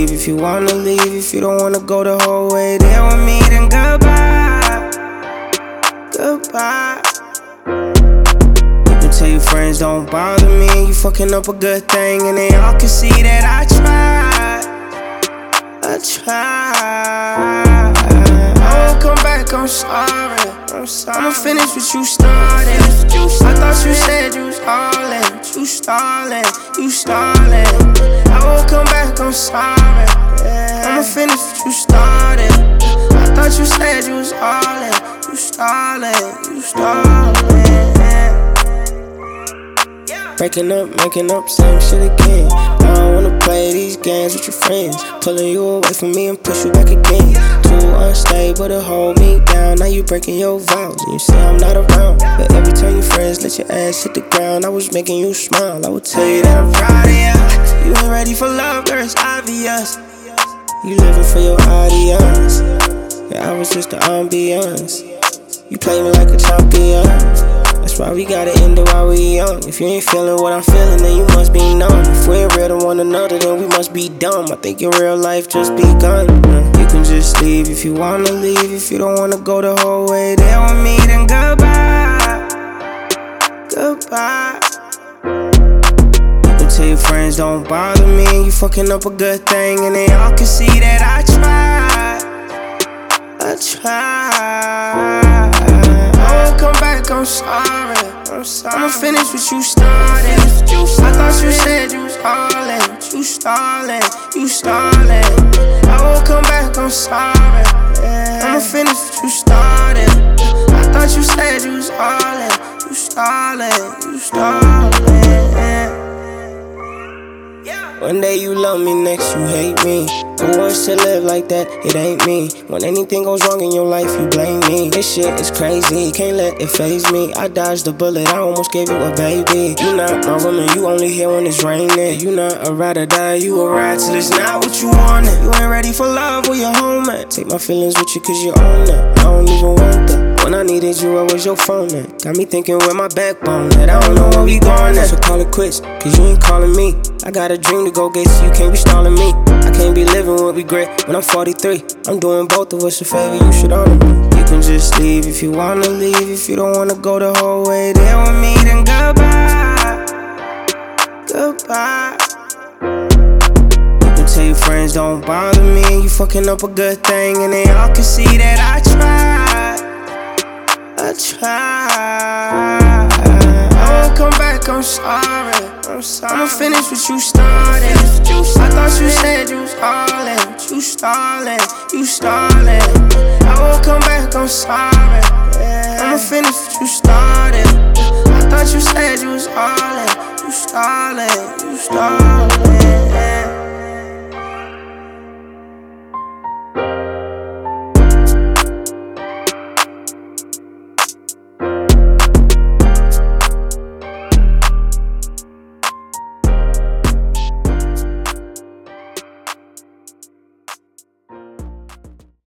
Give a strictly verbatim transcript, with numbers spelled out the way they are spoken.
leave if you wanna leave. If you don't wanna go the whole way there with me, then goodbye. Goodbye. You can tell your friends don't bother me. You fucking up a good thing, and they all can see that I tried. I tried. I won't come back, I'm sorry. I'm sorry. I'ma finish what you started. I thought you said you was all in. You stalling, you stalling. I won't come back, I'm sorry. I'ma finish what you started. I thought you said you was all in. You stalling, you stalling. Breaking up, making up, same shit again. I don't wanna play these games with your friends. Pulling you away from me and push you back again. Too unstable to hold me down. Now you breaking your vows and you say I'm not around. But every time your friends let your ass hit the ground, I was making you smile. I would tell you that I'm proud of you. You ain't ready for love, girl, it's obvious. You living for your audience. Yeah, I was just the ambience. You play me like a champion. That's why we gotta end it while we young. If you ain't feeling what I'm feeling, then you must be numb. If we ain't real to one another, then we must be dumb. I think your real life just begun. You can just leave if you wanna leave. If you don't wanna go the whole way there with me, then goodbye. Goodbye. You can tell your friends don't bother me. You fucking up a good thing, and they all can see that I tried. I tried. I won't come back, I'm sorry. I'm sorry. I'ma finish what you started. I thought you said you was all in. You stalling, you stalling. I won't come back, I'm sorry. I'ma finish what you started. I thought you said you was all in. You stalling, you stalling. One day you love me, next you hate me. Who wants to live like that? It ain't me. When anything goes wrong in your life, you blame me. This shit is crazy, can't let it faze me. I dodged the bullet, I almost gave you a baby. You not my woman, you only here when it's raining. You not a ride or die, you a ride till it's not what you wanted. You ain't ready for love, where your home at? Take my feelings with you cause you own that. I don't even want that. When I needed you, where was your phone at? Got me thinking where my backbone at. I don't know where we going at. So call it quits, cause you ain't calling me. I got a dream to go get, so you can't be stalling me. I can't be living with regret when I'm forty-three. I'm doing both of us a favor, you should honor me. You can just leave if you wanna leave. If you don't wanna go the whole way there with me, then goodbye. Goodbye. You can tell your friends don't bother me. You fucking up a good thing, and they all can see that I tried. I tried. I won't come back, I'm sorry. I'm sorry. I'ma finish what you started. I thought you said you was all in. You stalling, you stalling. I won't come back, I'm sorry. I'ma finish what you started. I thought you said you was all in. You stalling, you stalling.